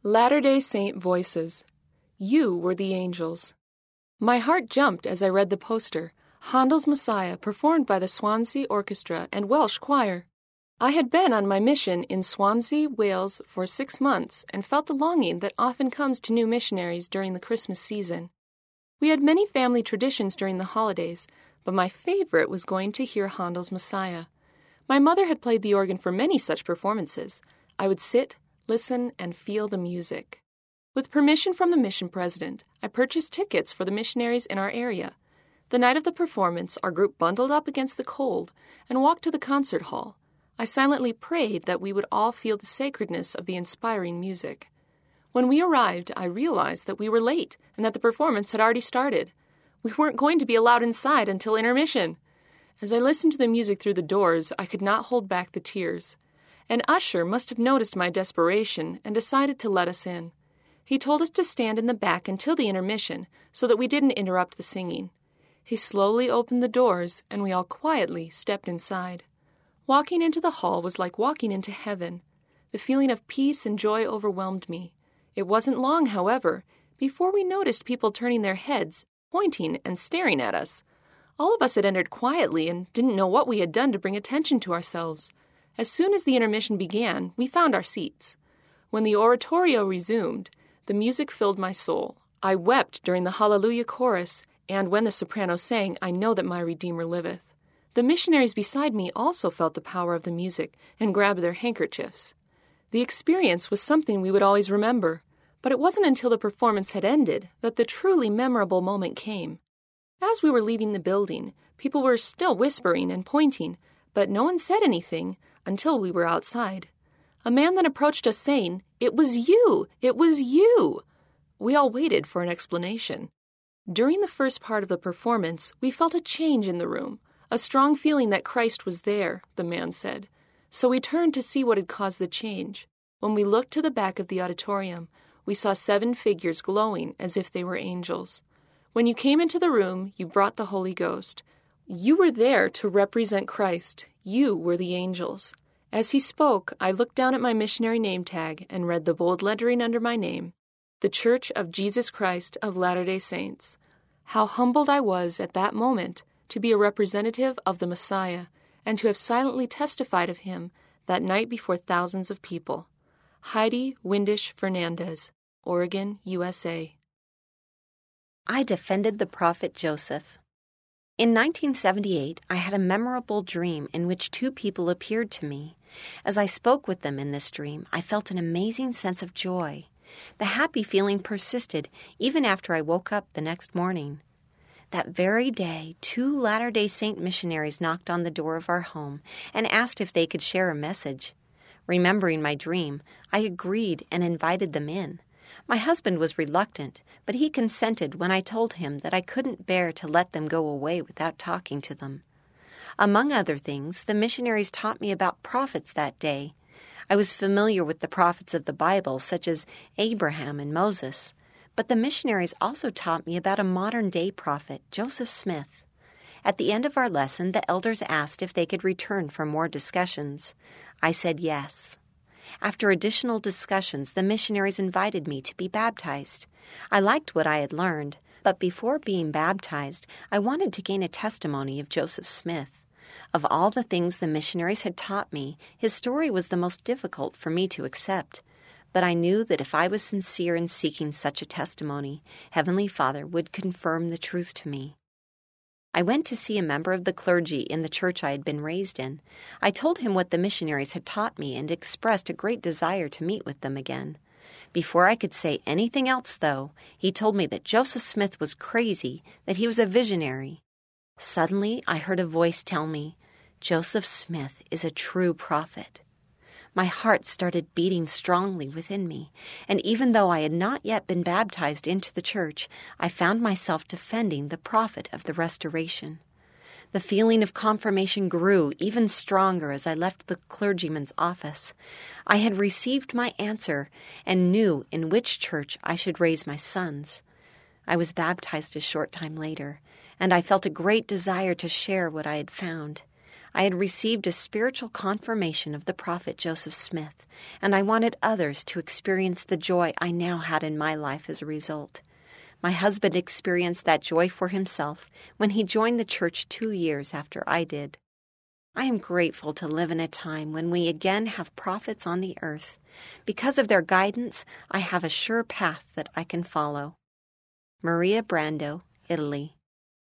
Latter-day Saint Voices. You were the angels. My heart jumped as I read the poster, Handel's Messiah, performed by the Swansea Orchestra and Welsh Choir. I had been on my mission in Swansea, Wales, for 6 months and felt the longing that often comes to new missionaries during the Christmas season. We had many family traditions during the holidays, but my favorite was going to hear Handel's Messiah. My mother had played the organ for many such performances. I would sit, listen, and feel the music. With permission from the mission president, I purchased tickets for the missionaries in our area. The night of the performance, our group bundled up against the cold and walked to the concert hall. I silently prayed that we would all feel the sacredness of the inspiring music. When we arrived, I realized that we were late and that the performance had already started. We weren't going to be allowed inside until intermission. As I listened to the music through the doors, I could not hold back the tears. An usher must have noticed my desperation and decided to let us in. He told us to stand in the back until the intermission so that we didn't interrupt the singing. He slowly opened the doors, and we all quietly stepped inside. Walking into the hall was like walking into heaven. The feeling of peace and joy overwhelmed me. It wasn't long, however, before we noticed people turning their heads, pointing and staring at us. All of us had entered quietly and didn't know what we had done to bring attention to ourselves. As soon as the intermission began, we found our seats. When the oratorio resumed, the music filled my soul. I wept during the Hallelujah chorus, and when the soprano sang, I know that my Redeemer liveth. The missionaries beside me also felt the power of the music and grabbed their handkerchiefs. The experience was something we would always remember, but it wasn't until the performance had ended that the truly memorable moment came. As we were leaving the building, people were still whispering and pointing, but no one said anything until we were outside. A man then approached us saying, "It was you! It was you!" We all waited for an explanation. During the first part of the performance, we felt a change in the room, a strong feeling that Christ was there, the man said. So we turned to see what had caused the change. When we looked to the back of the auditorium, we saw 7 figures glowing as if they were angels. When you came into the room, you brought the Holy Ghost. You were there to represent Christ. You were the angels. As he spoke, I looked down at my missionary name tag and read the bold lettering under my name, The Church of Jesus Christ of Latter-day Saints. How humbled I was at that moment to be a representative of the Messiah and to have silently testified of him that night before thousands of people. Heidi Windisch Fernandez, Oregon, USA. I defended the prophet Joseph. In 1978, I had a memorable dream in which 2 people appeared to me. As I spoke with them in this dream, I felt an amazing sense of joy. The happy feeling persisted even after I woke up the next morning. That very day, 2 Latter-day Saint missionaries knocked on the door of our home and asked if they could share a message. Remembering my dream, I agreed and invited them in. My husband was reluctant, but he consented when I told him that I couldn't bear to let them go away without talking to them. Among other things, the missionaries taught me about prophets that day. I was familiar with the prophets of the Bible, such as Abraham and Moses, but the missionaries also taught me about a modern-day prophet, Joseph Smith. At the end of our lesson, the elders asked if they could return for more discussions. I said yes. After additional discussions, the missionaries invited me to be baptized. I liked what I had learned, but before being baptized, I wanted to gain a testimony of Joseph Smith. Of all the things the missionaries had taught me, his story was the most difficult for me to accept. But I knew that if I was sincere in seeking such a testimony, Heavenly Father would confirm the truth to me. I went to see a member of the clergy in the church I had been raised in. I told him what the missionaries had taught me and expressed a great desire to meet with them again. Before I could say anything else, though, he told me that Joseph Smith was crazy, that he was a visionary. Suddenly, I heard a voice tell me, "Joseph Smith is a true prophet." My heart started beating strongly within me, and even though I had not yet been baptized into the church, I found myself defending the prophet of the Restoration. The feeling of confirmation grew even stronger as I left the clergyman's office. I had received my answer and knew in which church I should raise my sons. I was baptized a short time later, and I felt a great desire to share what I had found. I had received a spiritual confirmation of the prophet Joseph Smith, and I wanted others to experience the joy I now had in my life as a result. My husband experienced that joy for himself when he joined the church 2 years after I did. I am grateful to live in a time when we again have prophets on the earth. Because of their guidance, I have a sure path that I can follow. Maria Brando, Italy.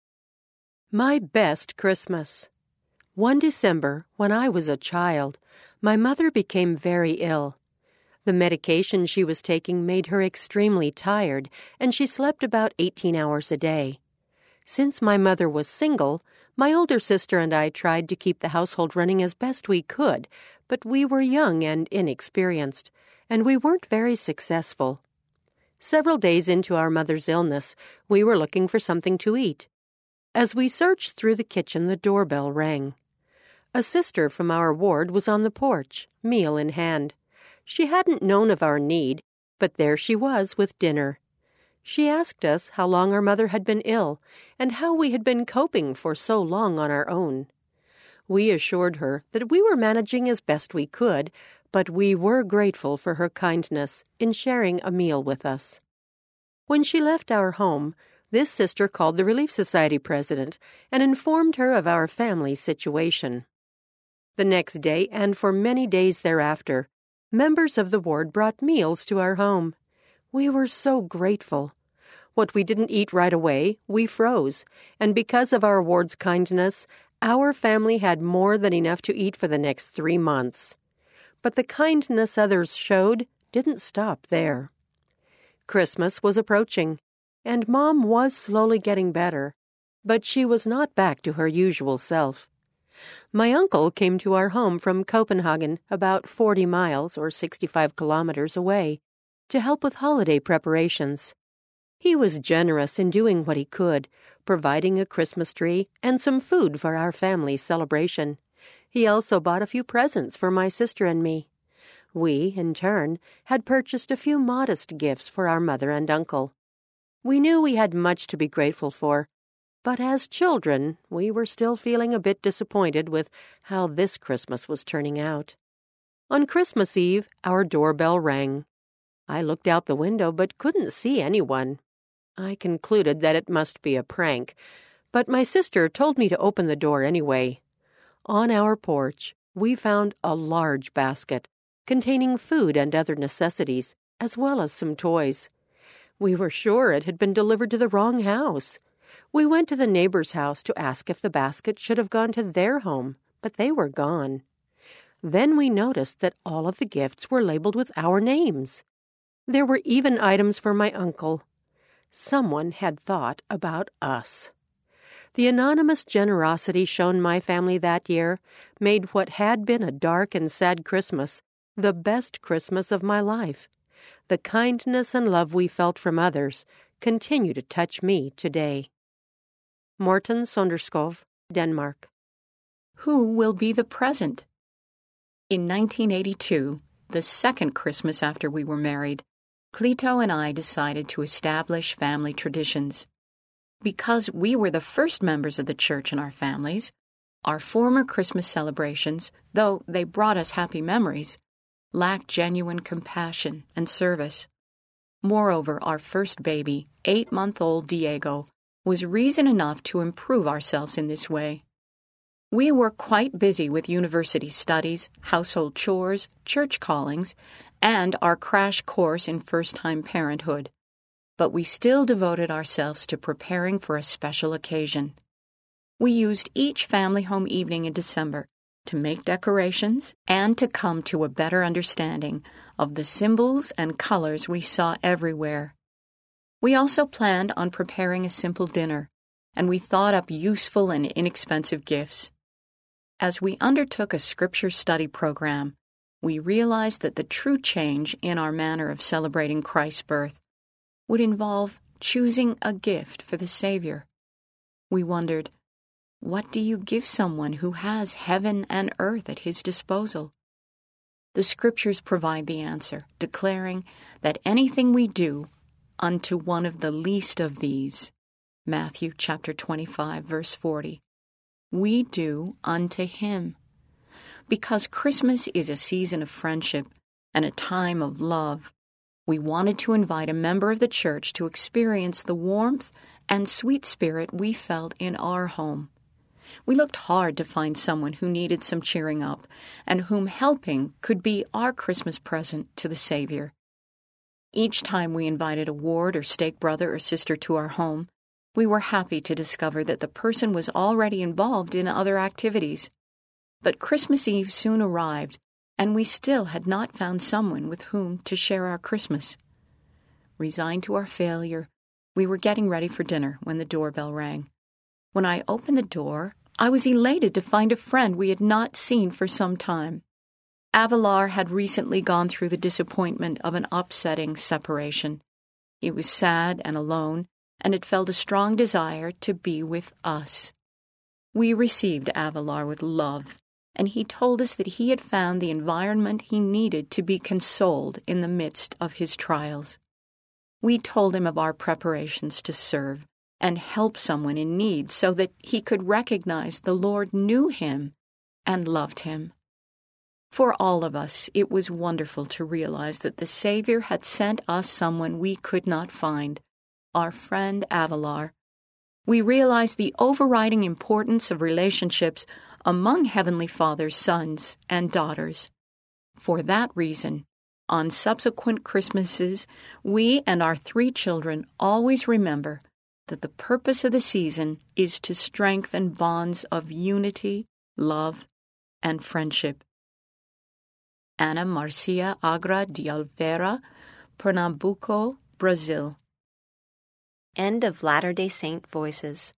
My best Christmas. One December, when I was a child, my mother became very ill. The medication she was taking made her extremely tired, and she slept about 18 hours a day. Since my mother was single, my older sister and I tried to keep the household running as best we could, but we were young and inexperienced, and we weren't very successful. Several days into our mother's illness, we were looking for something to eat. As we searched through the kitchen, the doorbell rang. A sister from our ward was on the porch, meal in hand. She hadn't known of our need, but there she was with dinner. She asked us how long our mother had been ill and how we had been coping for so long on our own. We assured her that we were managing as best we could, but we were grateful for her kindness in sharing a meal with us. When she left our home, this sister called the Relief Society president and informed her of our family's situation. The next day, and for many days thereafter, members of the ward brought meals to our home. We were so grateful. What we didn't eat right away, we froze, and because of our ward's kindness, our family had more than enough to eat for the next 3 months. But the kindness others showed didn't stop there. Christmas was approaching, and Mom was slowly getting better, but she was not back to her usual self. My uncle came to our home from Copenhagen, about 40 miles or 65 kilometers away, to help with holiday preparations. He was generous in doing what he could, providing a Christmas tree and some food for our family celebration. He also bought a few presents for my sister and me. We, in turn, had purchased a few modest gifts for our mother and uncle. We knew we had much to be grateful for, but as children, we were still feeling a bit disappointed with how this Christmas was turning out. On Christmas Eve, our doorbell rang. I looked out the window but couldn't see anyone. I concluded that it must be a prank, but my sister told me to open the door anyway. On our porch, we found a large basket containing food and other necessities, as well as some toys. We were sure it had been delivered to the wrong house. We went to the neighbor's house to ask if the basket should have gone to their home, but they were gone. Then we noticed that all of the gifts were labeled with our names. There were even items for my uncle. Someone had thought about us. The anonymous generosity shown my family that year made what had been a dark and sad Christmas the best Christmas of my life. The kindness and love we felt from others continue to touch me today. Morten Sonderskov, Denmark. Who will be the present? In 1982, the second Christmas after we were married, Cleto and I decided to establish family traditions. Because we were the first members of the church in our families, our former Christmas celebrations, though they brought us happy memories, lacked genuine compassion and service. Moreover, our first baby, 8-month-old Diego, was reason enough to improve ourselves in this way. We were quite busy with university studies, household chores, church callings, and our crash course in first-time parenthood. But we still devoted ourselves to preparing for a special occasion. We used each family home evening in December to make decorations and to come to a better understanding of the symbols and colors we saw everywhere. We also planned on preparing a simple dinner, and we thought up useful and inexpensive gifts. As we undertook a scripture study program, we realized that the true change in our manner of celebrating Christ's birth would involve choosing a gift for the Savior. We wondered, what do you give someone who has heaven and earth at his disposal? The Scriptures provide the answer, declaring that anything we do unto one of the least of these, Matthew chapter 25, verse 40, we do unto him. Because Christmas is a season of friendship and a time of love, we wanted to invite a member of the church to experience the warmth and sweet spirit we felt in our home. We looked hard to find someone who needed some cheering up and whom helping could be our Christmas present to the Savior. Each time we invited a ward or stake brother or sister to our home, we were happy to discover that the person was already involved in other activities. But Christmas Eve soon arrived, and we still had not found someone with whom to share our Christmas. Resigned to our failure, we were getting ready for dinner when the doorbell rang. When I opened the door, I was elated to find a friend we had not seen for some time. Avalar had recently gone through the disappointment of an upsetting separation. He was sad and alone, and had felt a strong desire to be with us. We received Avalar with love, and he told us that he had found the environment he needed to be consoled in the midst of his trials. We told him of our preparations to serve and help someone in need so that he could recognize the Lord knew him and loved him. For all of us, it was wonderful to realize that the Savior had sent us someone we could not find, our friend Avalar. We realized the overriding importance of relationships among Heavenly Father's sons and daughters. For that reason, on subsequent Christmases, we and our 3 children always remember that the purpose of the season is to strengthen bonds of unity, love, and friendship. Ana Marcia Agra de Oliveira, Pernambuco, Brazil. End of Latter-day Saint Voices.